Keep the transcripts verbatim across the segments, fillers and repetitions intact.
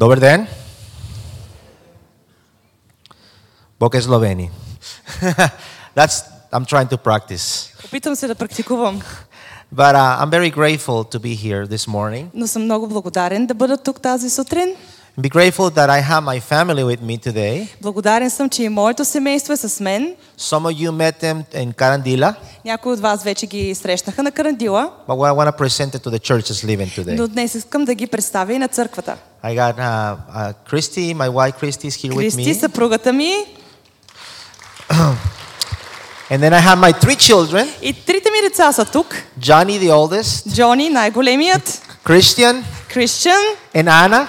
Добър ден. Благословени. That's I'm trying to practice. Опитвам се да практикувам. But uh, I'm very grateful to be here this morning. Но съм много благодарен да бъда тук тази сутрин. Be grateful that I have my family with me today. Благодарен съм, че и моето семейство е с мен. Some of you met them in Carandila. Някои от вас вече ги срещнаха на Карандила. But I want to present it to the churches living today. Но днес искам да ги представя и на църквата. I got uh, uh, Christy, my wife Christy is here with Кристи, me. съпругата ми. And then I have my three children. И трите ми деца са тук. Johnny, the oldest. Джони, най-големият. Christian. Christian. And Anna.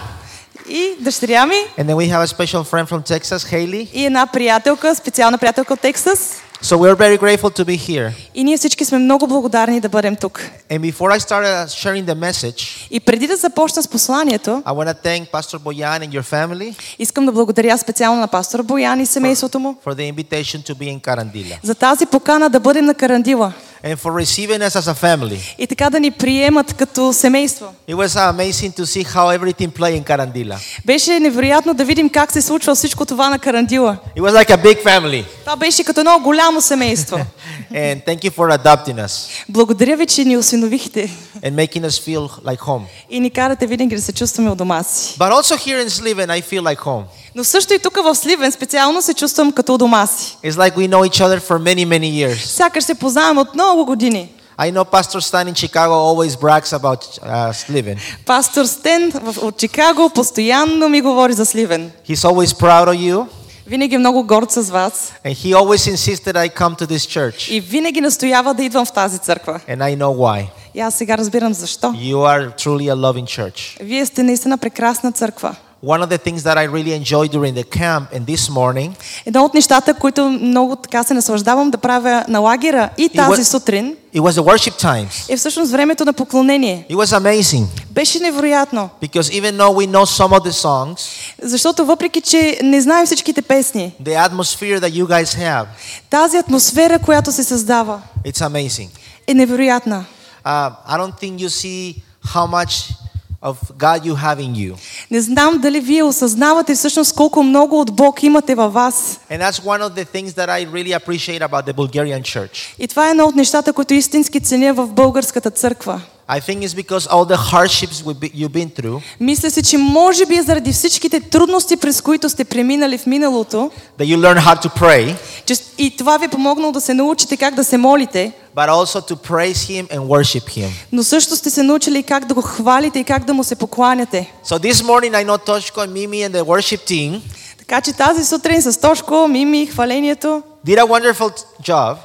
И дъщеря ми. And then we have a special friend from Texas, Haley. И една приятелка, специална приятелка от Тексас. So we're very grateful to be here. И ние всички сме много благодарни да бъдем тук. And before I started sharing the message, И преди да започна с посланието, I want to thank Pastor Boyan and your family искам да благодаря специално на пастор Боян и семейството му for the invitation to be in Carandila за тази покана да бъдем на Карандила and for receiving us as a family. и така да ни приемат като семейство. It was amazing to see how everything played in Carandila. Беше невероятно да видим как се случва всичко това на Карандила. It was like a big family. Това беше като едно голямо семейство. And thank you for adopting us Благодаря ви, че ни осиновихте and making us feel like home. и ни карате винаги да се чувстваме у дома си. But also here in Sliven, I feel like home. Но също и тук в Сливен специално се чувствам като у дома си. It's like we know each other for many, many years. Сякаш се познаваме от много години. I know Pastor Stan in Chicago always brags about uh, Sliven. Пастор Стен в- от Чикаго постоянно ми говори за Сливен. He's always proud of you, Винаги е много горд с вас and he always insists that I come to this church. и винаги настоява да идвам в тази църква. And I know why. И аз сега разбирам защо. You are truly a loving church. Вие сте наистина прекрасна църква. One of the things that I really enjoyed during the camp and this morning, Едно от нещата, които много така се наслаждавам да правя на лагера и тази was- сутрин, it was the worship times. е всъщност времето на поклонение. It was amazing Беше невероятно, because even though we know some of the songs, защото въпреки, че не знаем всичките песни, the atmosphere that you guys have, тази атмосфера, която се създава, it's amazing. е невероятна. Uh, I don't think you see how much of God you have in you. Не знам дали вие осъзнавате всъщност колко много от Бог имате във вас. And that's one of the things that I really appreciate about the Bulgarian church. И това е едно от нещата, които истински ценя в българската църква. I think it's because all the hardships we've been- you've been through, Мисля си, че може би е заради всичките трудности, през които сте преминали в миналото, that you learn how to pray, че и това ви е помогнало да се научите как да се молите, but also to praise Him and worship Him. но също сте се научили как да го хвалите и как да му се покланяте. So this morning I know Toshko and Mimi and the worship team Така че тази сутрин с Тошко, Мими, хвалението, did a wonderful job,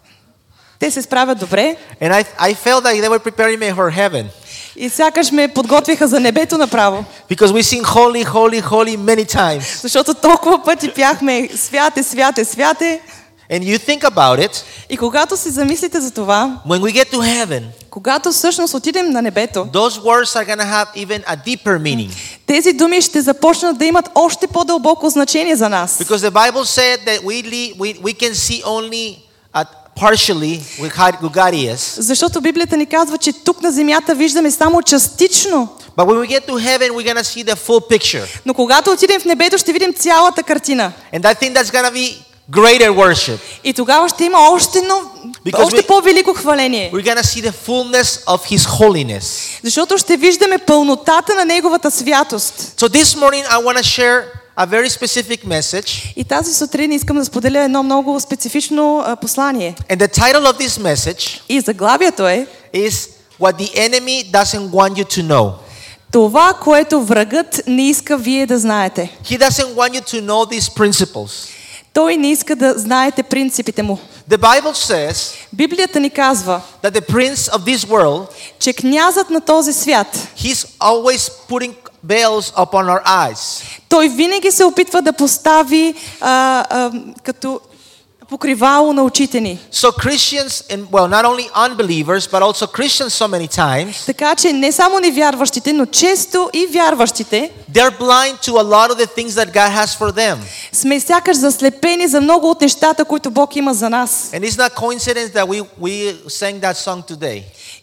те се справят добре and I I felt like they were preparing me for heaven и сякаш ме подготвиха за небето направо. because we sing holy, holy, holy many times. Защото толкова пъти пяхме святе, святе, святе. And you think about it, И когато се замислите за това, when we get to heaven, когато всъщност отидем на небето, those words are going to have even a deeper meaning. тези думи ще започнат да имат още по-дълбоко значение за нас. Because the Bible said that we le- we, we can see only at partially with how who God is. Защото Библията ни казва, че тук на земята виждаме само частично. But when we get to heaven, we're going to see the full picture. Но когато отидем в небето, ще видим цялата картина. And I think that's going to be greater worship. И тогава ще има още, но, Because още we- по-велико хваление. We're going to see the fullness of His holiness. Защото ще виждаме пълнотата на Неговата святост. So this morning, I want to share a very specific message. И тази сутрин искам да споделя едно много специфично а, послание. And the title of this message И заглавието е is What the Enemy Doesn't Want You to Know. това, което врагът не иска вие да знаете. He doesn't want you to know these principles. Той не иска да знаете принципите му. The Bible says Библията ни казва, that the prince of this world, че князът на този свят, he's always putting veils upon our eyes. той винаги се опитва да постави а, а, като покривало на очите ни. So Christians, and well, not only unbelievers, but also Christians so many times, Така че не само невярващите, но често и вярващите they're blind to a lot of the things that God has for them. сме сякаш заслепени за много от нещата, които Бог има за нас. And it's not coincidence that we, we sang that song today.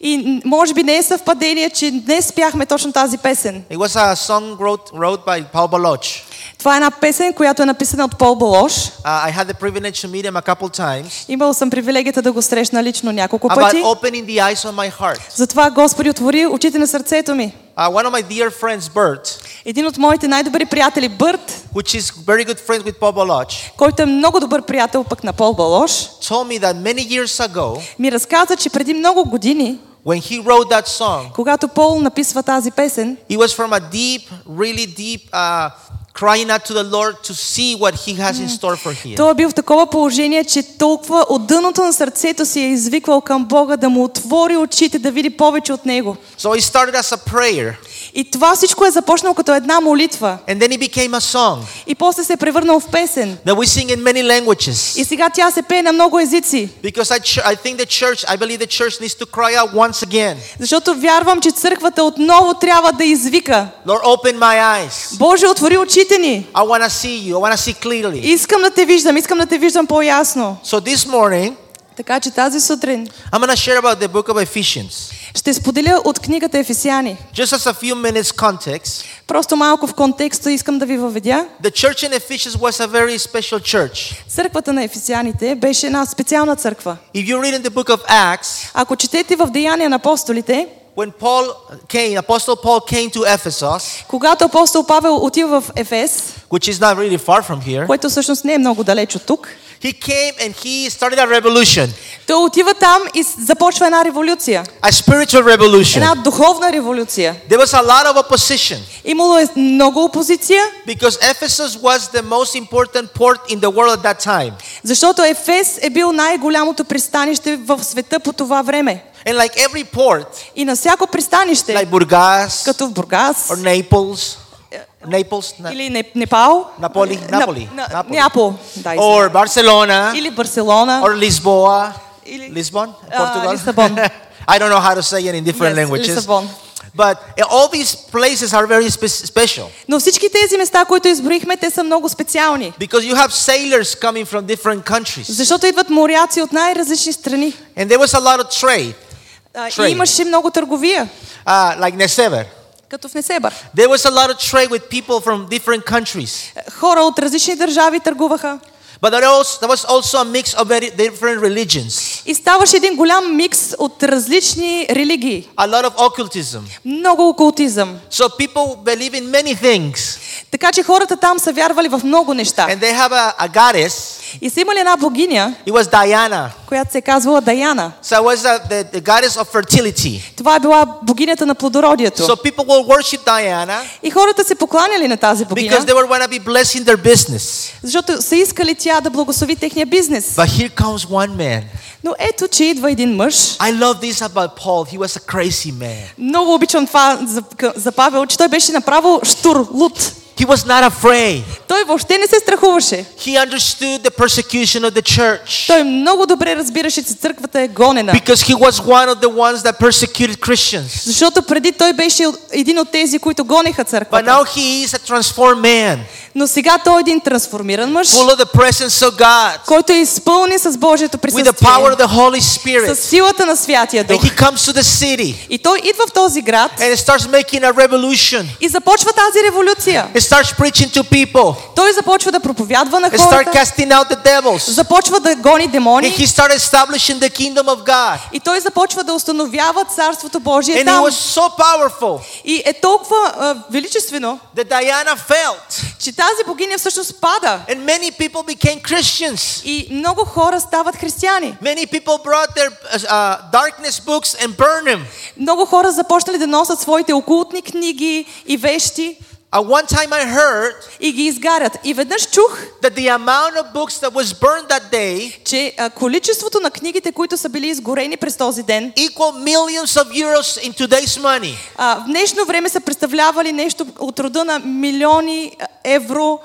И може би не е съвпадение, че днес спяхме точно тази песен. It was a song wrote, wrote by Paul Baloch. Това е една песен, която е написана от Пол Балош. Uh, I had the privilege to meet him a couple times. Имал съм привилегията да го срещна лично няколко About пъти. opening the eyes of my heart. Затова Господи отвори очите на сърцето ми. Uh, one of my dear friends, Bert, Един от моите най-добри приятели, Бърт, which is very good friends with Paul Baloch, който е много добър приятел пък на Пол Балош, told me that many years ago, ми разказа, че преди много години, when he wrote that song, когато Пол написва тази песен, it was from a deep, really deep, uh, crying out to the Lord to see what He has in store for him. той е бил в такова положение, че толкова от дъното на сърцето си е извиквал към Бога да му отвори очите, да види повече от него. So it started as a prayer, И това всичко е започнало като една молитва. and then it became a song И после се е превърнал в песен. that we sing in many languages. И сега тя се пее на много езици. Because I, ch- I think the church, I believe the church needs to cry out once again. Защото вярвам, че църквата отново трябва да извика: Lord, open my eyes. Боже, отвори очите ни. I want to see you. I want to see clearly. Искам да те виждам, искам да те виждам по-ясно. So this morning, Така че тази сутрин I'm going to share about the book of Ephesians. ще споделя от книгата Ефесяни. Just as a few minutes context, Просто малко в контекста искам да ви въведя. the church in Ephesians was a very special church. Църквата на Ефесяните беше една специална църква. If you read in the book of Acts, Ако четете в Деяния на апостолите, when Paul came, Apostle Paul came to Ephesus, когато апостол Павел отива в Ефес, which is not really far from here, което всъщност не е много далеч от тук, he came and he started a revolution, той отива там и започва една революция. a spiritual revolution. Една духовна революция. There was a lot of opposition Имало е много опозиция, because Ephesus was the most important port in the world at that time. защото Ефес е бил най-голямото пристанище в света по това време. And like every port, И на всяко пристанище, like Burgas като в Бургас, or Naples, Naples, Na- или Не- Непал, Наполи, на- Наполи, на- Наполи. Неапол, да, or Barcelona, или Барселона, or Lisboa, или Lisbon, Ah, Portugal. Lisbon. I don't know how to say it in different Yes, languages. Лисабон. But all these places are very spe- special Но всички тези места, които изброихме, те са много специални. because you have sailors coming from different countries. Защото идват моряци от най-различни страни. And there was a lot of trade, А, Trade. И имаше много търговия, uh, like Neseber. като в Несебър. There was a lot of trade with people from different countries. Хора от различни държави търгуваха. But there also- there was also a mix of very different religions. И ставаше един голям микс от различни религии. A lot of occultism. Много окултизъм. So people believe in many things. Така че хората там са вярвали в много неща. And they have a, a goddess. И са имали една богиня, It was Diana. която се е казвала Даяна. So it was the, the, the goddess of fertility. Това е била богинята на плодородието. So people will worship Diana И хората се покланяли на тази богиня, because they were going to be blessing their business. защото са искали тя да благослови техния бизнес. But here comes one man. Но ето, че идва един мъж. I love this about Paul. He was a crazy man. Много обичам това за, за Павел, че той беше направо щур, луд. He was not afraid. Той въобще не се страхуваше. He understood the persecution of the church Той много добре разбираше, че църквата е гонена. because he was one of the ones that persecuted Christians. Защото преди той беше един от тези, които гонеха But църквата. now he is a transformed man, Но сега той е един трансформиран мъж, full of the presence of God, който е изпълнен с Божието with the power of присъствие, the Holy Spirit. с силата на Святия Дух. And he comes to the city И той идва в този град and starts making a revolution. и започва тази революция. He starts preaching to people. Той започва да проповядва на He starts хората, casting out the devils. започва да гони And демони he started establishing the kingdom of God. и той започва да установява Царството Божие And he там. was so powerful И е толкова а, величествено, that Diana felt. че тази богиня всъщност пада. And many people became Christians. И много хора стават християни. Many people brought their uh, darkness books and burned them. Много хора започнали да носят своите окултни книги и вещи At one time I heard и ги изгарят. И веднъж чух, that the amount of books that was burned that day че а, количеството на книгите, които са били изгорени през този ден, equal millions of euros in today's money. а, в днешно време са представлявали нещо от рода на милиони а, евро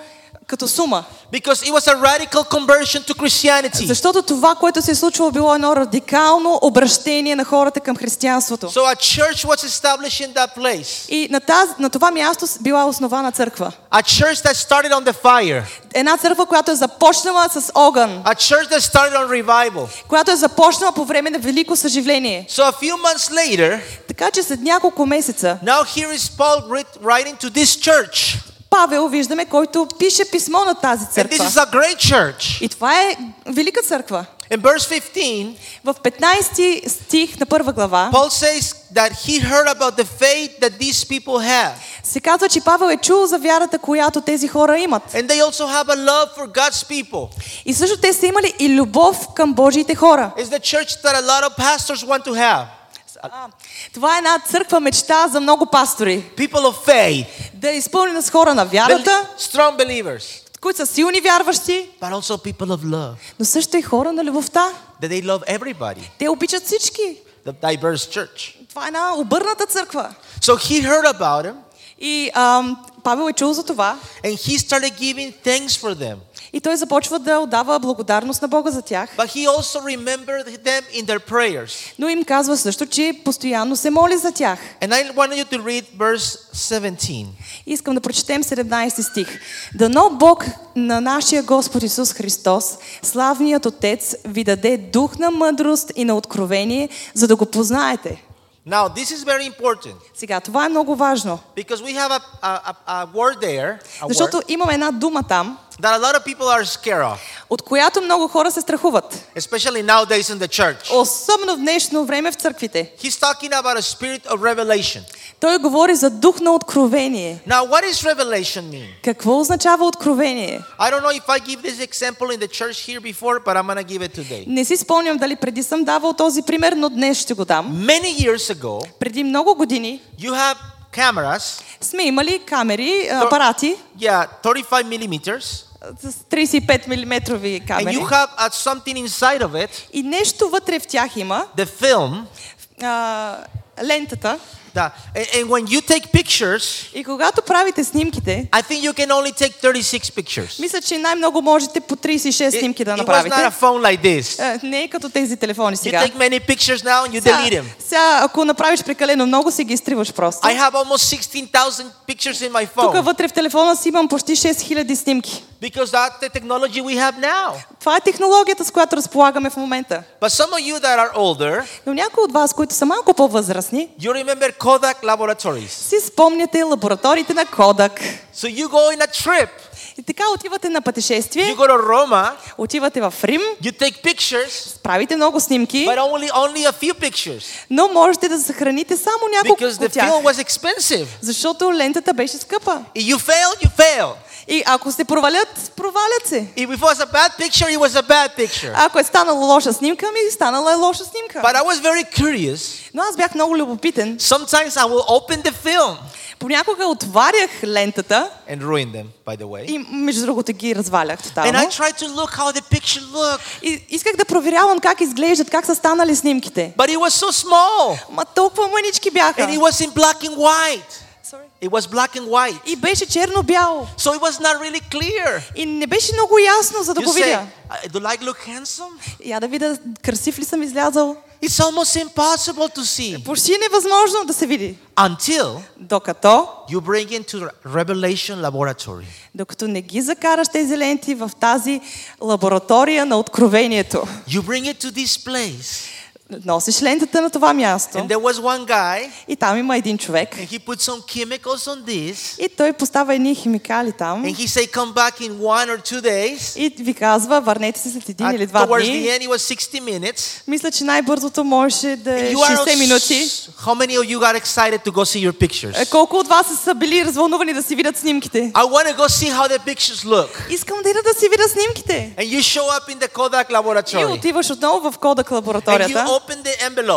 като сума. Because it was a radical conversion to Christianity. Защото това, което се е случило, било едно радикално обращение на хората към християнството. So a church was established in that place. И на, тази, на това място била основана църква. A church that started on the fire. Една църква, която е започнала с огън. A church that started on revival. Която е започнала по време на велико съживление. So a few months later, така че след няколко месеца, now here is Paul writing to this church. Павел виждаме, който пише писмо на тази църква. And this is a great church. И това е велика църква. In verse fifteen, в петнайсети стих на първа глава, Paul says that he heard about the faith that these people have. се казва, че Павел е чул за вярата, която тези хора имат. And they also have a love for God's people. И също те са имали и любов към Божиите хора. It's the church that a lot of pastors want to have. А, това е една църква мечта за много пастори. People of faith. Да е изпълнена с хора на вярата, strong believers. които са силни вярващи, But also people of love. но също и хора на любовта. That they love everybody. Те обичат всички. The diverse church. Това е една обърната църква. So he heard about them. И ам, Павел е чул за това. And he started giving thanks for them. И той започва да отдава благодарност на Бога за тях. But he also remembered them in their prayers. Но им казва също, че постоянно се моли за тях. And I want you to read verse seventeen. Искам да прочетем седемнайсети стих. Дано Бог на нашия Господ Исус Христос, славният Отец, ви даде дух на мъдрост и на откровение, за да го познаете. Now, this is very important. Сега, това е много важно. Because we have a, a, a word there, a Защото word, имаме една дума там, that a lot of people are scared of. от която много хора се страхуват. Especially nowadays in the church. Особено в днешно време в църквите. He's talking about a spirit of revelation. Той говори за дух на откровение. Now, what is revelation mean? Какво означава откровение? I don't know if I give this example in the church here before, but I'm going to give it today. Не си спомням дали преди съм давал този пример, но днес ще го дам. Many years ago, Преди много години you have cameras, сме имали камери, апарати, yeah, thirty-five millimeters, с трийсет и пет милиметрови and камери. you have uh, something inside of it, И нещо вътре в тях има, the film, а, лентата. that, and, and when you take pictures, И когато правите снимките, I think you can only take thirty-six pictures. мисля, че най-много можете по трийсет и шест снимки да It was направите. not a phone like this. Е, Не е като тези телефони You сега. take many pictures now and you Сега, delete them. сега, ако направиш прекалено много, си ги изтриваш просто. I have almost sixteen thousand pictures in my Тук phone вътре в телефона си имам почти шест хиляди снимки. because that's the technology we have now. Това е технологията, с която разполагаме в момента. But some of you that are older, Но някои от вас, които са малко по-възрастни, you remember Kodak Laboratories. си спомняте лабораториите на Kodak. So you go in a trip, И така отивате на you пътешествие, go to Roma, отивате в Рим, you take pictures, правите много снимки, but only only a few pictures но можете да съхраните само няколко because the от тях. film was expensive. Защото лентата беше скъпа. If you fail, you fail. И ако се провалят, провалят се. If it was a bad picture, it was a bad picture. Ако е станала лоша снимка, ми станала е лоша снимка. But I was very curious. Но аз бях много любопитен. Sometimes I will open the film Понякога отварях лентата and ruin them, by the way. и между другото ги развалях And тотално. I tried to look how the picture looked. И исках да проверявам как изглеждат, как са станали снимките. But it was so small. Ма толкова мънички бяха. And it was in black and white. Sorry. It was black and white. И беше черно-бяло. So it was not really clear. И не беше много ясно, за да You го say, видя. "Uh, do I look handsome? Я да видя красив ли съм излязъл. It's almost impossible to see Почти е невъзможно да се види. until Докато, you bring into Revelation Laboratory. докато не ги закараш тези ленти в тази лаборатория на откровението. You bring it to this place. Носиш лентата на това място. And there was one guy, И там има един човек. and he put some chemicals on this. И той поставя едни химикали там. And he say, come back in one or two days. И ви казва, върнете се след един Uh, или два towards дни. the end, it was sixty minutes. Мисля, че най-бързото можеше да е And you are шестдесет минути. how many of you got excited to go see your pictures? Е, Колко от вас са били развълнувани да си видят снимките? I want to go see how the pictures look. Искам да ида да си видя снимките. And you show up in the Kodak И laboratory. отиваш отново в Kodak And you лабораторията open the envelope.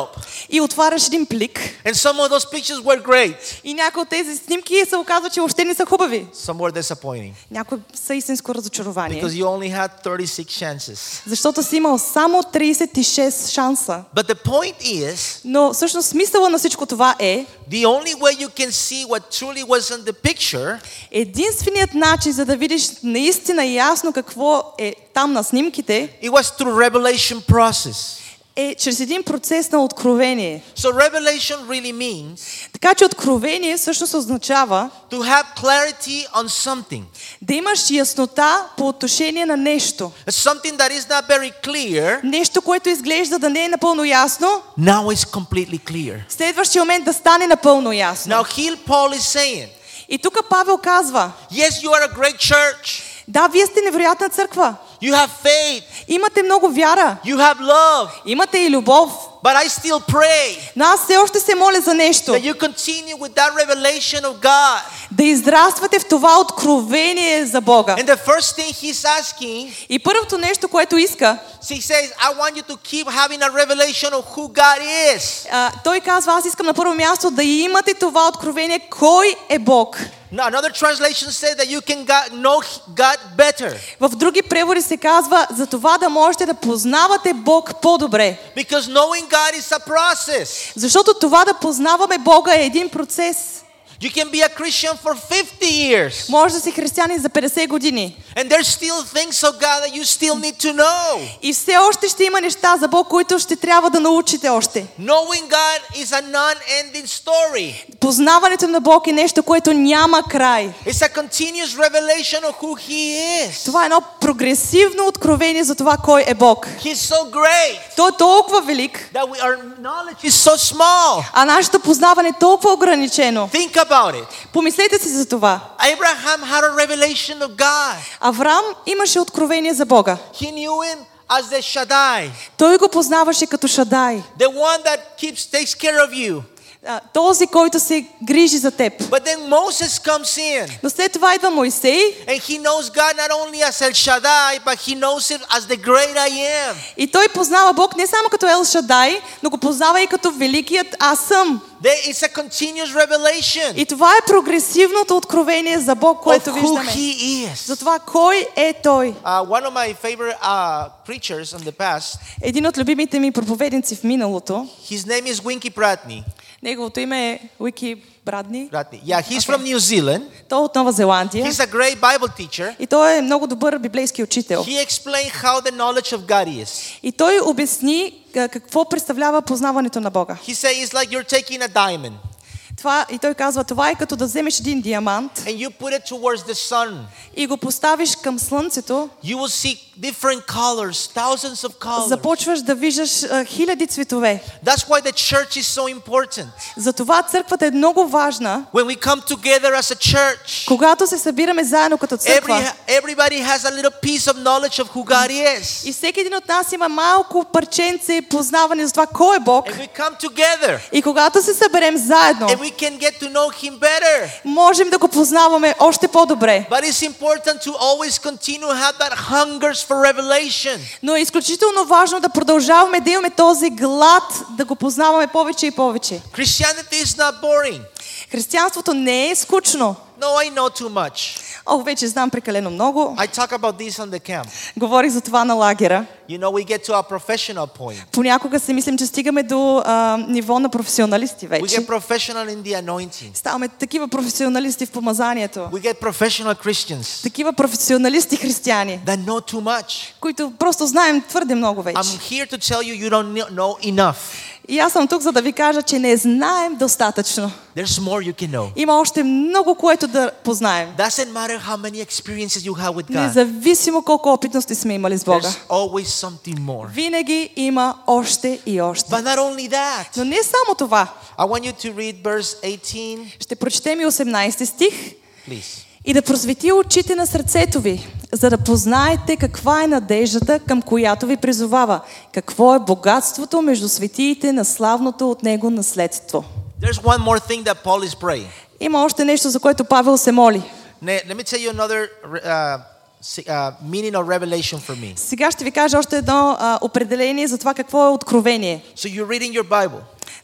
и отваряш един плик. And some of those pictures were great. И някои от тези снимки се оказва, че въобще не са хубави. Some were disappointing. Някои са истинско разочарование. Because you only had thirty-six chances. Защото си имал само тридесет и шест шанса. But the point is, Но всъщност смисъла на всичко това е, the only way you can see what truly was in the picture единственият начин за да видиш наистина ясно какво е там на снимките, it was through revelation process. е чрез един процес на откровение. So revelation really means Така че откровение всъщност означава to have clarity on something. да имаш яснота по отношение на нещо. Something that is not very clear, Нещо, което изглежда да не е напълно ясно, now is completely clear. следващия момент да стане напълно ясно. Now here Paul is saying, И тук Павел казва, yes, you are a great church. да, вие сте невероятна църква. You have faith. Имате много вяра. You have love. Имате и любов. But I still pray Но аз все още се моля за нещо. that you continue with that revelation of God. Да израствате в това откровение за Бога. And the first thing he's asking, И първото нещо, което иска, he says, I want you to keep having a revelation of who God is. а, той казва, аз искам на първо място да имате това откровение, кой е Бог. Now, another translation says that you can God, know God better. В други преводи се казва за това да можете да познавате Бог по-добре. Because knowing God is a process. Защото това да познаваме Бога е един процес. You can be a Christian for fifty years. Може да си християнин за петдесет години. And there's still things of God that you still need to know. И все още ще има неща за Бог, които ще трябва да научите още. Knowing God is a non-ending story. Познаването на Бог е нещо, което няма край. It's a continuous revelation of who He is. Това е едно прогресивно откровение за това кой е Бог. He's so great Той е толкова велик, that we, our knowledge is so small. а нашето познаване е толкова ограничено. Think about it. Помислете си за това. Abraham had a revelation of God. Авраам имаше откровение за Бога. He knew Him as the Shaddai, Той го познаваше като Шадай. the one that keeps takes care of you. А, този, който се грижи за теб. But then Moses comes in, Но след това идва Мойсей and he knows God not only as El Shaddai, but he knows Him as the great I am. и той познава Бог не само като Ел Шадай, но го познава и като великият Аз съм. There is a continuous revelation И това е прогресивното откровение за Бог, of което who виждаме. He is. За това кой е Той. Uh, one of my favorite uh, preachers in the past, Един от любимите ми проповедници в миналото, his name is Winky Pratney. неговото име е Уики Брадни. Pratney. Yeah, he's Okay. from New Zealand. Той е от Нова Зеландия. He's a great Bible teacher. И той е много добър библейски учител. He explained how the knowledge of God is. И той обясни а, какво представлява познаването на Бога. He said it's like you're taking a diamond Това, и той казва, това е като да вземеш един диамант and you put it towards the sun. и го поставиш към слънцето, You will see different colors, thousands of colors. започваш да виждаш а, хиляди цветове. That's why the church is so important. Затова църквата е много важна. When we come together as a church, Когато се събираме заедно като църква, every, everybody has a little piece of knowledge of who God is. и всеки един от нас има малко парченце познаване за това кой е Бог. And we come together И когато се съберем заедно, and we can get to know Him better. можем да го познаваме още по-добре. But it's important to always continue to have that hungers for revelation. Но е изключително важно да продължаваме да имаме този глад, да го познаваме повече и повече. Christianity is not boring. Християнството не е скучно. No, I know too much. О, вече знам прекалено много. I talk about this on the camp. Говорих за това на лагера. You know, we get to a professional point. Понякога си мислим, че стигаме до а, ниво на професионалисти We вече. get professional in the anointing. Ставаме такива професионалисти в помазанието. We get professional Christians Такива професионалисти християни, that know too much. които просто знаем твърде много вече. I'm here to tell you you don't know enough. И аз съм тук, за да ви кажа, че не знаем достатъчно. There's more you can know. Има още много, което да познаем. Doesn't matter how many experiences you have with God. Независимо колко опитности сме имали с Бога. There's always something more. Винаги има още и още. But not only that. Но не само това. I want you to read verse eighteen. Ще прочетем и осемнайсети стих. Please. И да просвети очите на сърцето ви, за да познаете каква е надеждата, към която ви призовава, какво е богатството между светиите на славното от него наследство. There's one more thing that Paul is praying. Има още нещо, за което Павел се моли. Let me tell you another uh, uh, meaning of revelation for me. Сега ще ви кажа още едно а, определение за това какво е откровение. So you read in your Bible.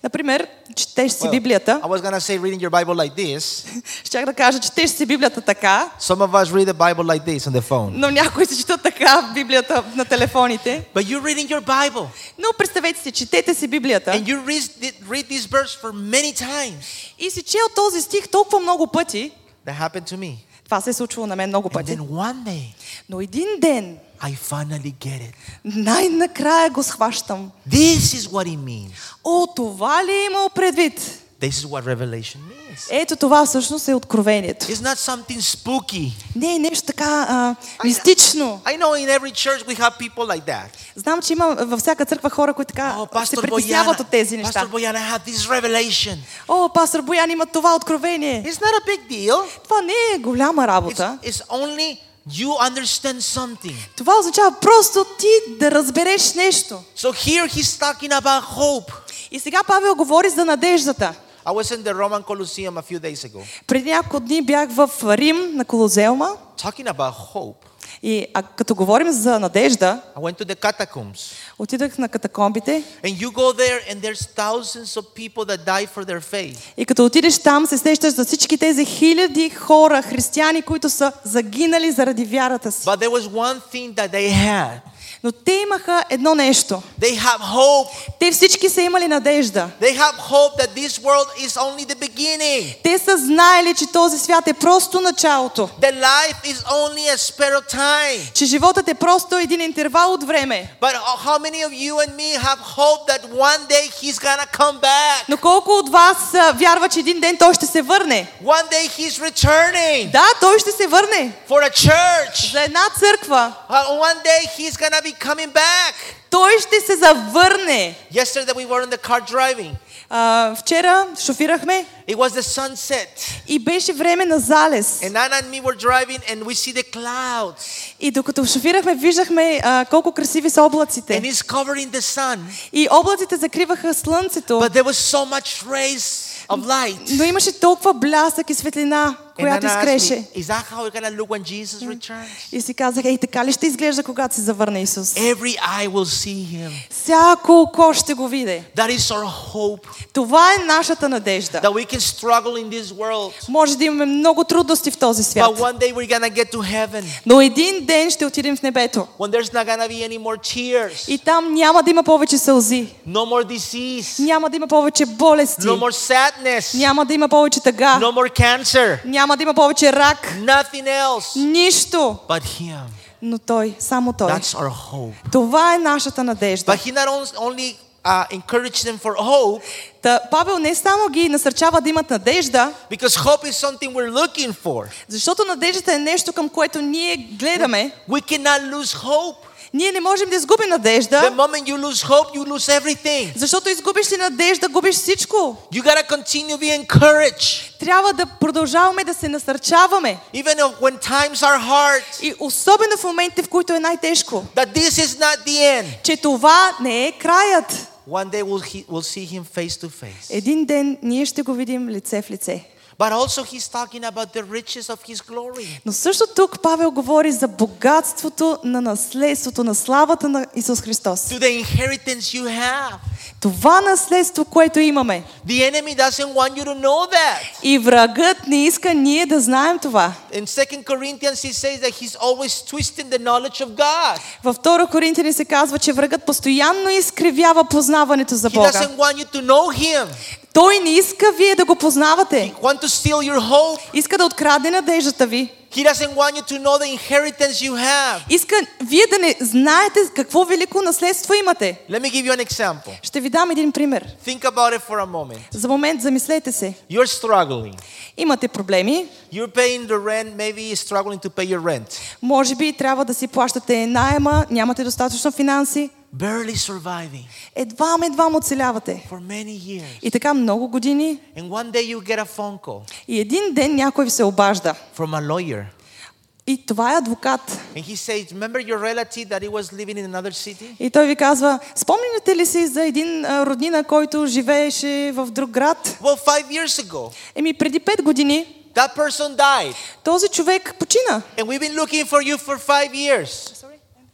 Например, четеш си Well, Библията. I was going to say reading your Bible like this. Щях да кажа, четеш си Библията така, Some of us read the Bible like this on the phone. но някои се четат така Библията на телефоните. But you're reading your Bible. Но представете си, четете си Библията And you read, read this verse for many times. и си чел този стих толкова много пъти. That happened to me. Това се е случвало на мен много And пъти. then one day, Но един ден, I finally get it. най-накрая го схващам. This is what it means. О, това ли е имал предвид? This is what revelation means. Ето това всъщност е откровението. It's not something spooky. Не е нещо така а, мистично. I know in every church we have people like that. Знам, че има във всяка църква хора, които така Oh, се Pastor притесняват Boyana, от тези неща. Pastor Boyana had this revelation. О, пастор Боян има това откровение. It's not a big deal. Това не е голяма работа. It's, it's only you understand something. Това означава просто ти да разбереш нещо. So here he's talking about hope. И сега Павел говори за надеждата. I was in the Roman Colosseum a few days ago, Преди няколко дни бях в Рим на Колозеума talking about hope. и а, като говорим за надежда, I went to the catacombs. отидах на катакомбите And you go there and there's thousands of people that die for their faith. и като отидеш там се сещаш за всички тези хиляди хора, християни, които са загинали заради вярата си. But there was one thing that they had. Но те имаха едно нещо. They have hope. Те всички са имали надежда. They have hope that this world is only the beginning. Те са знаели, че този свят е просто началото. That life is only a spare of time. Че животът е просто един интервал от време. But how many of you and me have hope that one day he's gonna come back? Но колко от вас а, вярва, че един ден той ще се върне? One day he's returning Да, той ще се върне. for a church. За една църква. Uh, one day he's gonna be coming back. Той ще се завърне. Yesterday we were in the car driving. А, вчера шофирахме It was the sunset. и беше време на залез. And Anna and me were driving and we see the clouds. И докато шофирахме, виждахме а, колко красиви са облаците. And it's covering the sun. И облаците закриваха слънцето. But there was so much rays of light. Но имаше толкова блясък и светлина, And която Anna asked изкреше. me, is that how we're gonna look when Jesus returns? И си казах, ей, така ли ще изглежда, когато се завърне Исус? Every eye will see him. Всяко око ще го види. That is our hope. Това е нашата надежда. That we can struggle in this world. Може да имаме много трудности в този свят. But one day we're gonna get to heaven. Но един ден ще отидем в небето. When there's not gonna be any more tears. И там няма да има повече сълзи. No more disease. Няма да има повече болести. No more sadness. Няма да има повече тъга. No more cancer. Няма да има повече рак. Nothing else Нищо. but him. Но Той, само Той. That's our hope. Това е нашата надежда. But he not on- only uh, encouraged them for hope, Та, Павел не само ги насърчава да имат надежда, because hope is something we're looking for. защото надеждата е нещо, към което ние гледаме. We cannot lose hope. Ние не можем да изгубим The надежда, moment you lose hope, you lose everything. защото изгубиш ли надежда, губиш всичко. You gotta continue to be encouraged. Трябва да продължаваме да се насърчаваме. Even if- when times are hard, И особено в моментите, в които е най-тежко. that this is not the end. Че това не е краят. One day we'll, he, we'll see him face to face. Един ден ние ще го видим лице в лице. But also he's talking about the riches of his glory. Но също тук Павел говори за богатството на наследството, на славата на Исус Христос. To the inheritance you have. Това наследство, което имаме. The enemy doesn't want you to know that. И врагът не иска ние да знаем това. In Second Corinthians he says that he's always twisting the knowledge of God. Във втора Коринтияни се казва, че врагът постоянно изкривява познаването за He Бога. doesn't want you to know him. Той не иска вие да го познавате. He wants to steal your hope. Иска да открадне надеждата ви. He doesn't want you to know the inheritance you have. Иска вие да не знаете какво велико наследство имате. Let me give you an example. Ще ви дам един пример. Think about it for a moment. За момент замислете се. You're struggling. Имате проблеми. You're paying the rent, maybe struggling to pay your rent. Може би трябва да си плащате наема, нямате достатъчно финанси. Barely surviving Едвам, едвам оцелявате. for many years. И така много години. And one day you get a phone call И един ден някой ви се обажда. from a lawyer. И това е адвокат. And he says, remember your relative that he was living in another city? И той ви казва, спомняте ли си за един а, роднина, който живееше в друг град? Well, five years ago, Еми преди пет години that person died. този човек почина. And we've been looking for you for five years.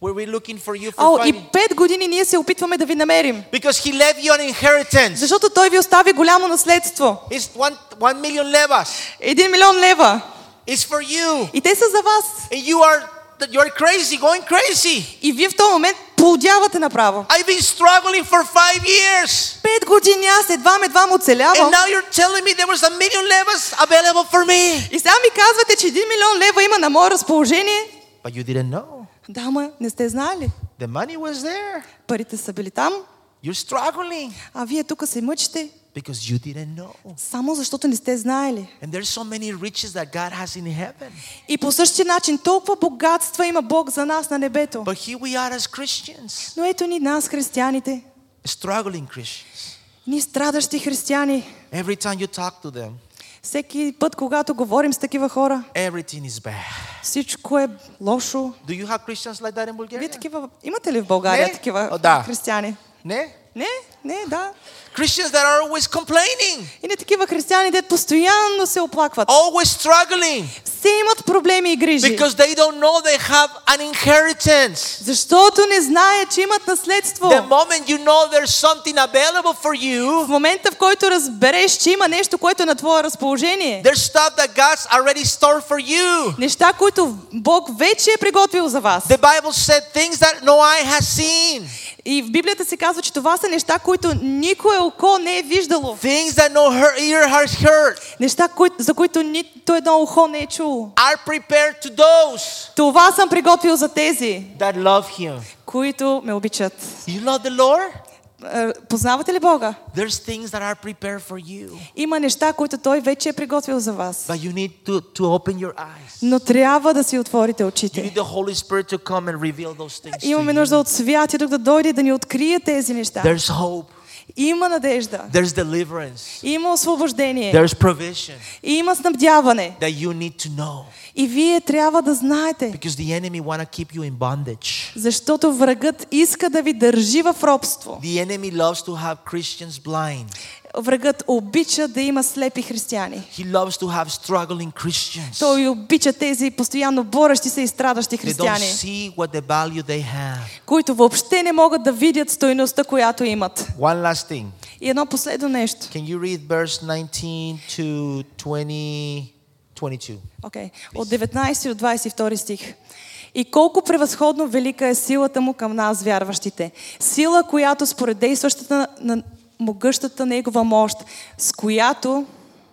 Were we looking for you for О, five и years? пет години ние се опитваме да ви намерим. Because he left you an inheritance. Защото той ви остави голямо наследство. It's one, one million levas. Един милион лева. It's for you. И те са за вас. And you are, you're crazy, going crazy. И вие в този момент плодявате направо. I've been struggling for five years. Пет години аз едвам едвам And оцелявам. now you're telling me there was a million levas available for me. И сега ми казвате, че един милион лева има на мое разположение. But you didn't know. Да, ма не сте знали. The money was there. Парите са били там, You're struggling а вие тук се мъчите, because you didn't know. само защото не сте знаели. And there's so many riches that God has in heaven. И по същия начин толкова богатства има Бог за нас на небето. But here we are as Christians, Но ето ни нас, християните, struggling Christians. ние страдащи християни. Every time you talk to them, Всеки път, когато говорим с такива хора, everything is bad. всичко е лошо. Do you have Christians like that in Вие Bulgaria? такива, имате ли в България Не. такива О, да. християни? Ne? Не, не, да. Christians that are always complaining, И не такива християни, де постоянно се оплакват. always struggling Все имат проблеми и грижи. because they don't know they have an inheritance. Защото не знаят, че имат наследство. The moment you know there's something available for you, В момента, в който разбереш, че има нещо, което е на твое разположение, there's stuff that God's already stored for you. неща, които Бог вече е приготвил за вас. The Bible said things that no eye has seen, И в Библията се казва, че това са неща, които никое око не е виждало. things that no her- ear has heard, Неща, кои- за които нито едно ухо не е чуло. are prepared to those Това съм приготвил за тези, that love Him. които ме обичат. You love the Lord? Е, Познавате ли Бога? There's things that are prepared for you, Има неща, които Той вече е приготвил за вас. but you need to, to open your eyes. Но трябва да си отворите You очите. need the Holy Spirit to come and reveal those things to Имаме you. нужда от Святия Дух да дойде и да ни открие тези неща. There's hope. Има надежда. There's deliverance. Има освобождение. There's provision Има снабдяване. that you need to know. И вие трябва да знаете, Because the enemy want to keep you in bondage. защото врагът иска да ви държи в робство. The enemy loves to have Christians blind. Врагът обича да има слепи християни. He loves to have struggling Christians. Той обича тези постоянно борещи се и страдащи They don't християни, see what the value they have. които въобще не могат да видят стойността, която имат. One last thing. И едно последно нещо. Can you read verse nineteen to twenty, twenty-two? Okay. От деветнайсети до двайсет и втори стих. И колко превъзходно велика е силата му към нас, вярващите. Сила, която според действащата на могъщата негова мощ, с която...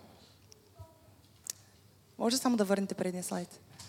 Може само да върнете предния слайд?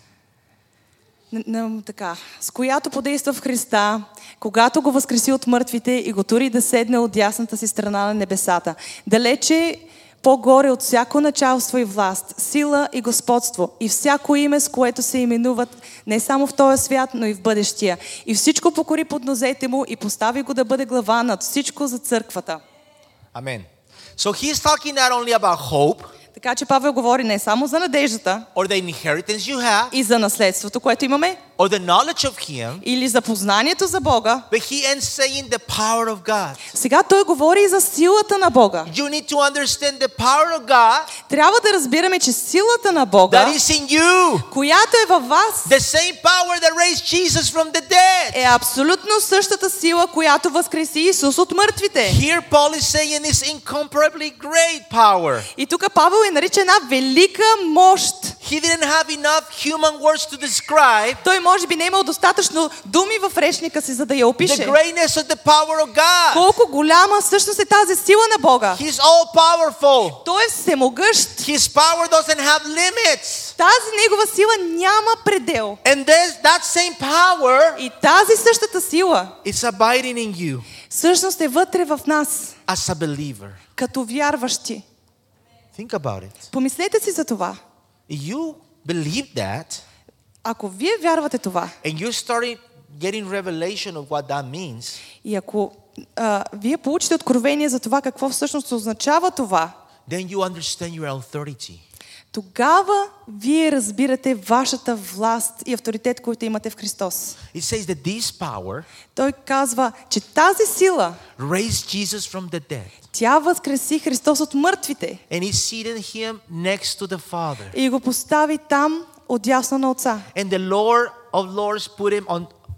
Н- н- така. С която подейства в Христа, когато го възкреси от мъртвите и го тури да седне от дясната си страна на небесата. Далече по-горе от всяко началство и власт, сила и господство и всяко име, с което се именуват не само в този свят, но и в бъдещия. И всичко покори под нозете му и постави го да бъде глава над всичко за църквата. Amen. So he's talking not only about hope Така че Павел говори не само за надеждата or the inheritance you have и за наследството, което имаме, or the knowledge of Him, или за познанието за Бога. but he ends saying the power of God. Сега той говори и за силата на Бога. You need to understand the power of God Трябва да разбираме, че силата на Бога, that is in you. която е във вас, The same power that raised Jesus from the dead. е абсолютно същата сила, която възкреси Исус от мъртвите. Here Paul is saying it's incomparably great power. И тук Павел е нарича една велика мощ. He didn't have enough human words to describe Той може би не е имал достатъчно думи в речника си, за да я the опише. greatness of the power of God. Колко голяма всъщност е тази сила на Бога. He's all powerful. Той е всемогъщ. His power doesn't have limits. Тази негова сила няма предел. And there's that same power И тази същата сила is abiding in you всъщност е вътре в нас, as a believer. като вярващи. Think about it. Помислете си за това. You believe that Ако вие вярвате това, and you started getting revelation of what that means, и ако а, вие получите откровение за това какво всъщност означава това, then you understand your authority. тогава вие разбирате вашата власт и авторитет, който имате в Христос. It says that this power Той казва, че тази сила, raised Jesus from the dead тя възкреси Христос от мъртвите and he seated him next to the Father. и го постави там отдясно на Отца. And the Lord of Lords put him on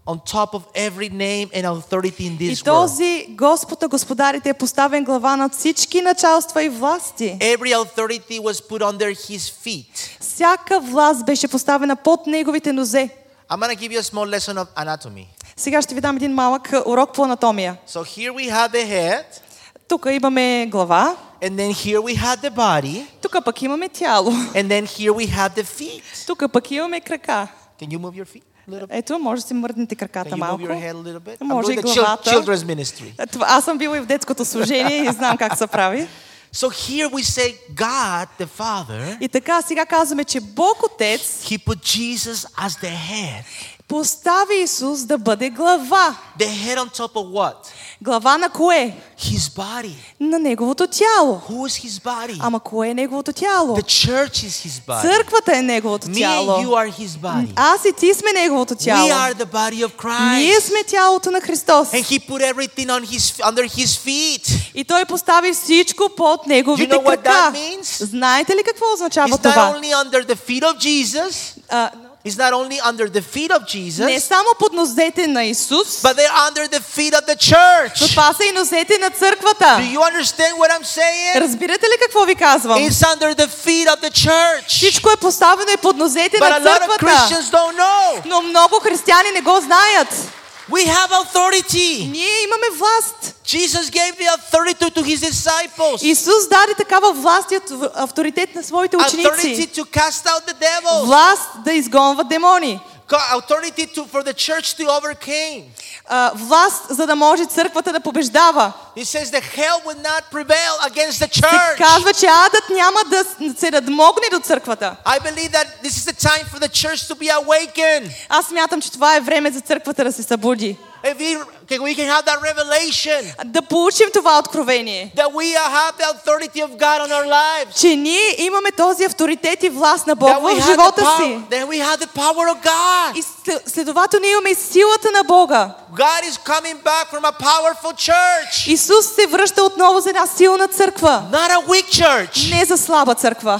on top of every name and authority in И this world. този Господ на господарите е поставен глава над всички началства и власти. Every authority was put under his feet. Всяка власт беше поставена под неговите нозе. I'm going to give you a small lesson of anatomy. Сега ще ви дам един малък урок по анатомия. So here we have the head, Тук имаме глава, and then here we have the body, тук пък имаме тяло, and then here we have the feet. тук пък имаме крака. Can you move your feet a little bit? Ето, може да си мърднете Can краката you move малко. your head a little bit? I'm Може doing и the chil- главата. children's ministry. Това, аз съм била и в детското служение и знам как се прави. So here we say God the Father, И така сега казваме, че Бог Отец he put Jesus as the head. постави Исус да бъде глава. The head on top of what? Глава на кое? His body. На неговото тяло. Who is his body? Ама кое е неговото тяло? The church is his body. Църквата е неговото Me тяло. and you are his body. Аз и ти сме неговото тяло. We are the body of Ние Christ. сме тялото на Христос. And he put everything on his under his feet. И той постави всичко под неговите You know what крака. that means? Знаете ли какво означава It's not това? only under the feet of Jesus. А, It's not only under the feet of не Jesus, само под нозете на Исус, but they're under the feet of the church. но това са и нозете на Do църквата. you understand what I'm saying? Разбирате ли какво ви казвам? It's under the feet of the church. Всичко е поставено и под нозете But на a lot of църквата. Christians don't know. Но много християни не го знаят. We have authority. Ние имаме власт. Jesus gave the authority to his disciples. Исус даде такава власт и авторитет на своите Authority ученици. to cast out the devil. Власт да изгонват демони. Authority to, for the church to overcome. А, власт, за да може църквата да побеждава. It says that hell would not prevail against the Се church. казва, че адът няма да се надмогне до църквата. I believe that this is the time for the church to be awakened. Аз смятам, че това е време за църквата да се събуди. If we, okay, we can have that revelation Да получим това откровение. that we have the authority of God on our lives. Че ние имаме този авторитет и власт на Бог That we, в have the живота power, си. that we have the power of God. И след- следователно имаме и силата на Бога. God is coming back from a powerful church. Исус се връща отново за една силна църква. Not a weak church. Не за слаба църква.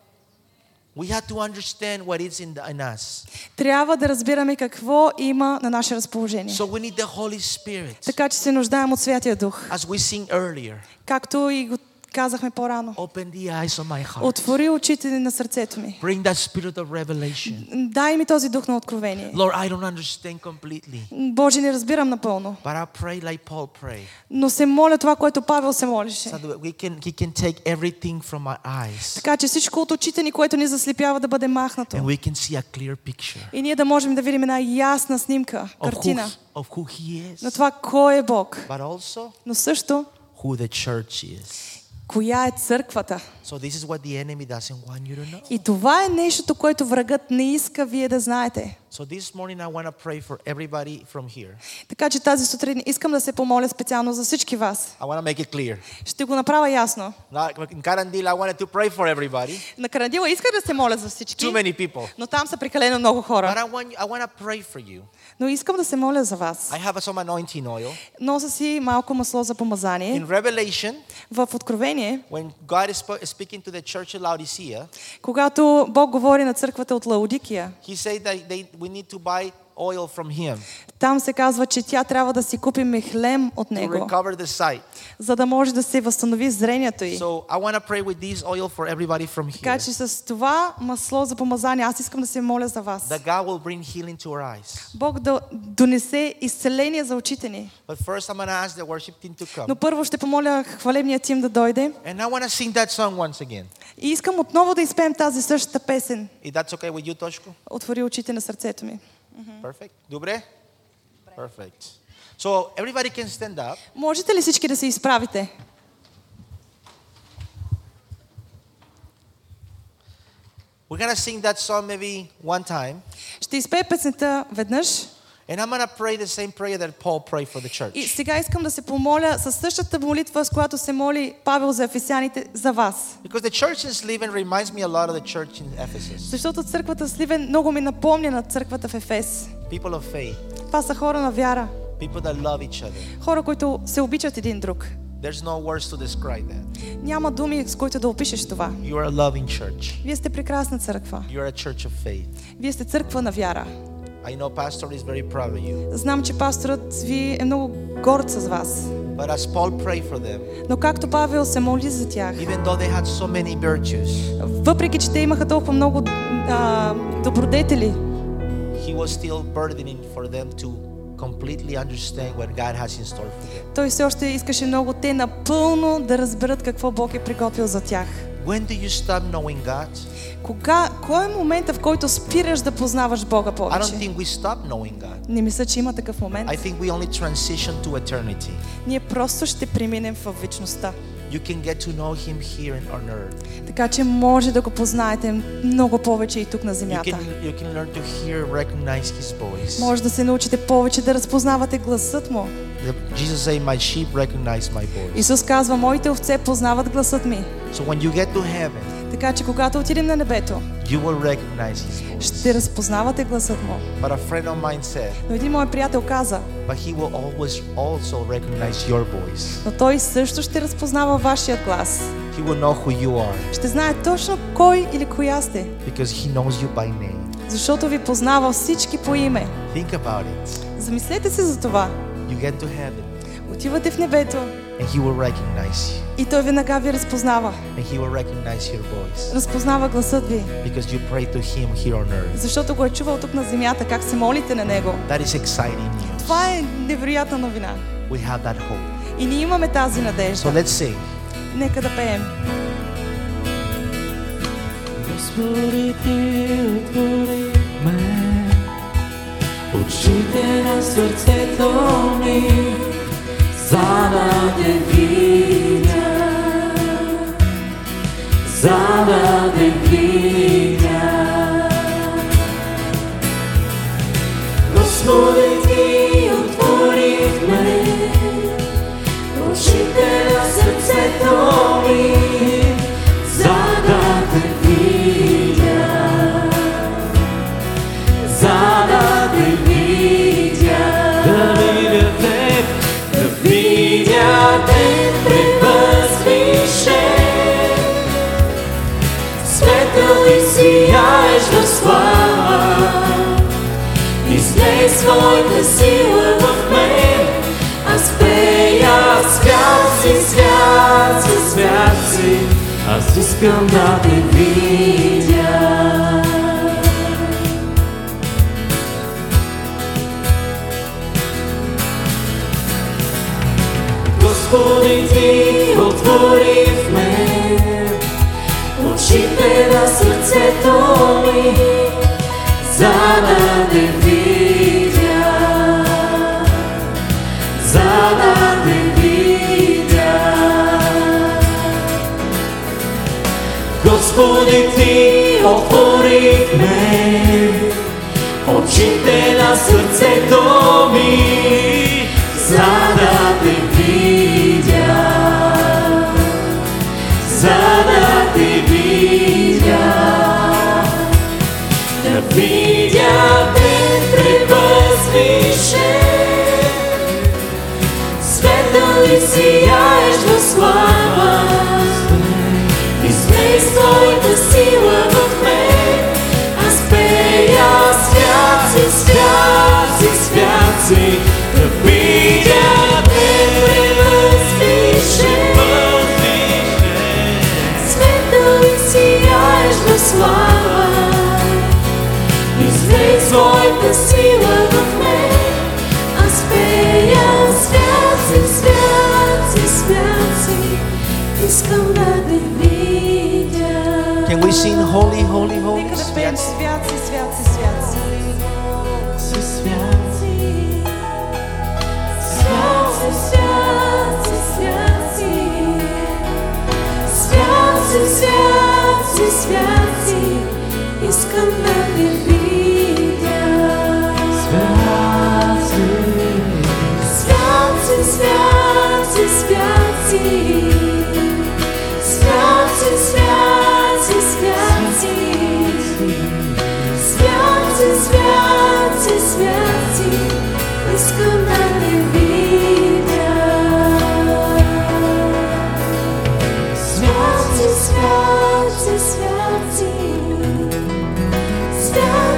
We have to understand what is in, the, in us. Трябва да разбираме какво има на наше разположение. So we need the Holy Spirit. Така че се нуждаем от Святия Дух. As we sing earlier, Както и го казахме по-рано. open the eyes of my heart. Отвори очите на сърцето ми. Bring that spirit of revelation. Дай ми този дух на откровение. Lord, I don't understand completely, Боже, не разбирам напълно. but I pray like Paul prayed, Но се моля това, което Павел се молеше. so that we can, he can take everything from our eyes Така че всичко от очите ни, което ни заслепява, да бъде махнато. and we can see a clear picture И ние да можем да видим една ясна снимка, of who, картина of who He на is, това кой е Бог. but also Но също, who the church is. коя е църквата. So this is what the enemy doesn't want you to know. И това е нещото, което врагът не иска вие да знаете. So this morning I want to pray for everybody from here. Така че тази сутрин искам да се помоля специално за всички вас. I want to make it clear. Ще го направя ясно. Now, in Karandil, I wanted to pray for everybody. На Карандила исках да се моля за всички, Too many people. но там са прекалено много But хора. I want, I want to pray for you. Но искам да се моля за вас. I have some anointing oil. Нося си малко масло за помазание. In Revelation, В Откровение, when God is sp- speaking to the church of Laodicea, когато Бог говори на църквата от Лаодикия, He said that they, we need to buy oil from Him там се казва, че тя трябва да си купи мехлем от to него, recover the sight. за да може да се възстанови зрението й. So I want to pray with this oil for everybody from Така here. че с това масло за помазание, аз искам да се моля за вас. That God will bring healing to our eyes. Бог да донесе изцеление за очите ни. But first I'm going to ask the worship team to come. Но първо ще помоля хвалебния тим да дойде. And I want to sing that song once again. И искам отново да изпеем тази същата песен. If that's okay with you, Toshko? Отвори очите на сърцето ми. Perfect. Dobre? Perfect. So everybody can stand up. Можете ли всички да се изправите? We're going to sing that song maybe one time. Ще изпея песента веднъж. And I'm going to pray the same prayer that Paul prayed for the И church. сега искам да се помоля със същата молитва, с която се моли Павел за ефесяните, за вас. Because the church in Sliven reminds me a lot of the church in Ephesus. Защото църквата Сливен много ми напомня на църквата в Ефес. People of faith. Това са хора на вяра. People that love each other. Хора, които се обичат един друг. There's no words to describe that. Няма думи, с които да опишеш това. You are a loving church. Вие сте прекрасна църква. You are a church of faith. Вие сте църква на вяра. I know pastor is very proud of you. Знам, че пасторът ви е много горд с вас. But as Paul prayed for them, Но както Павел се моли за тях, even though they had so many virtues, въпреки че те имаха толкова много а, добродетели, he was still burdening for them to completely understand what God has in store for them. той все още искаше много те напълно да разберат какво Бог е приготвил за тях. When do you stop knowing God? Кога, кой е момента, в който спираш да познаваш Бога I don't повече? think we stop knowing God. Не мисля, че има такъв момент. I think we only transition to eternity. Ние просто ще преминем в вечността. You can get to know Him here on earth. Така че може да го познаете много повече и тук на You земята. can, you can learn to hear, recognize His voice. Може да се научите повече да разпознавате гласът му. The- Jesus said, "My sheep recognize my voice." Исус казва, моите овце познават гласът ми. So when you get to heaven, Така че когато отидем на небето, you will recognize His voice. ще разпознавате гласът му. But a friend of mine said, Но един мой приятел каза, "But He will always also recognize your voice. но той също ще разпознава вашия глас. He will know who you are Ще знае точно кой или коя сте, because He knows you by name." защото ви познава всички по име. Think about it. Замислете се за това. You get to heaven, Отивате в небето and He will recognize you, и той веднага ви разпознава. and He will recognize your voice Разпознава гласът ви, because you pray to Him here on earth. защото го е чувал тук на земята, как се молите на него. That is exciting news. Това е невероятна новина. We have that hope. И ние имаме тази So надежда. let's sing. Нека да пеем. Господи, Ти отвори ме, очите на сърцето ми, за да Те видя, за да Те видя. Господи, Ти отвори ме, очите на сърцето ми, за да Те видя, за да Те видя, да видя Те, да видя Те превъзвишен, светъл и сияеш в слава, излей своята сила в мен, аз пея, свят си, свят си, свят си, аз искам да Те видя. Господи, Ти отвори в мен очите на сърцето ми, за да Те видя, за да Те видя. Господи, Ти отвори в мен очите на сърцето ми, за да Те видя, за да Те видя, да видя Те превъзвишен, светъл и сияеш в слава, излей своята сила в мен, аз пея, свят си, свят си, свят си, да видя Те превъзвишен, светъл и сияеш в слава, излей своята сила в мен, аз пея, свят си, свят си, свят си, искам да Те видя. Can we sing holy, holy, holy? Нека да пеем свят си, свят си, свят си. Си свят си, Свят си, свят си, свят си. Свят си, свят си, свят си. Искам да Те видя. свят си, Свят си, свят си, свят си. Свят си, свят си, свят си. Свят си, свят си, свят си. Искам да Те видя. Свят си, свят си, свят си. Свят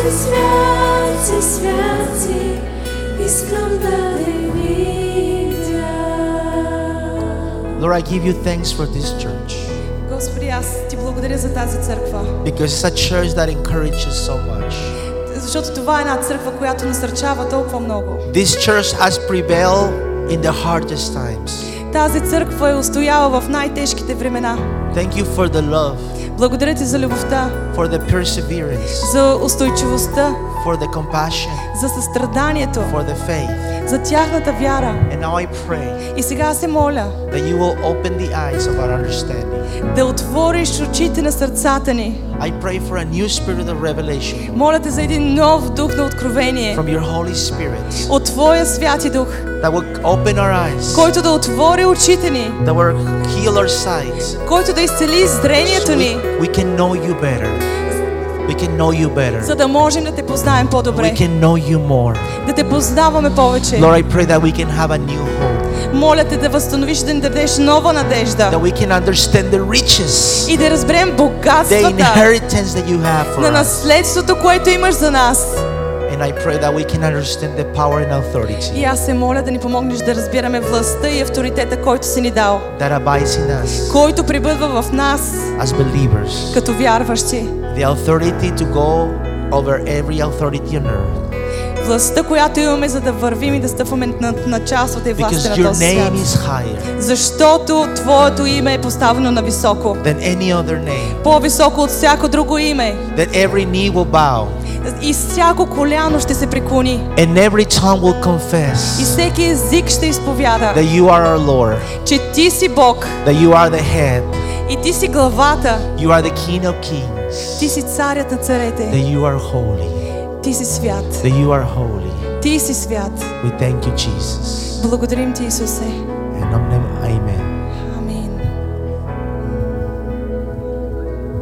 свят си, свят си, искам да те видя. Lord, I give you thanks for this church Господи, аз ти благодаря за тази църква, because it's a church that encourages so much. защото това е една църква, която насърчава толкова много. This church has prevailed in the hardest times. Тази църква е устояла в най-тежките времена. Thank you for the love, Благодаря ти за любовта, for the perseverance, за устойчивостта, for the compassion, за състраданието, for the faith. за тяхната вяра. And now I pray И сега се моля that you will open the eyes of our understanding. да отвориш очите на сърцата ни. I pray for a new spirit of revelation Моля те за един нов дух на откровение from your Holy Spirit от Твоя Святи Дух, that will open our eyes, който да отвори очите ни, that will heal our sight, който да изцели зрението so ни, we, we can know you better. We can know you better. за да можем да те познаем We по-добре, can know you more. да те познаваме повече. Lord, I pray that we can have a new hope, Моля те да възстановиш, да ни дадеш нова надежда that we can understand the riches, и да разберем the богатствата inheritance that you have for на us. наследството, което имаш за нас. And I pray that we can understand the power and authority И аз се моля да ни помогнеш да разбираме властта и авторитета, който си ни дал, that abides in us който пребъдва в нас as believers. като вярващи. The authority to go over every authority on earth. Властта, която имаме, за да вървим и да стъпваме на, на частите и властта Because на your този свят. name is higher Защото Твоето име е поставено на високо. than any other name. По-високо от всяко друго име. That every knee will bow И всяко коляно ще се преклони. and every tongue will И confess всеки език ще изповяда, that you are our Lord, че Ти си Бог. that you are the head, И Ти си главата. you are the King of kings, Ти си царят на that царете. you are holy, Ти си свят. that you are holy. Ти си свят. We thank you, Jesus. Благодарим Ти, Исусе. And amen.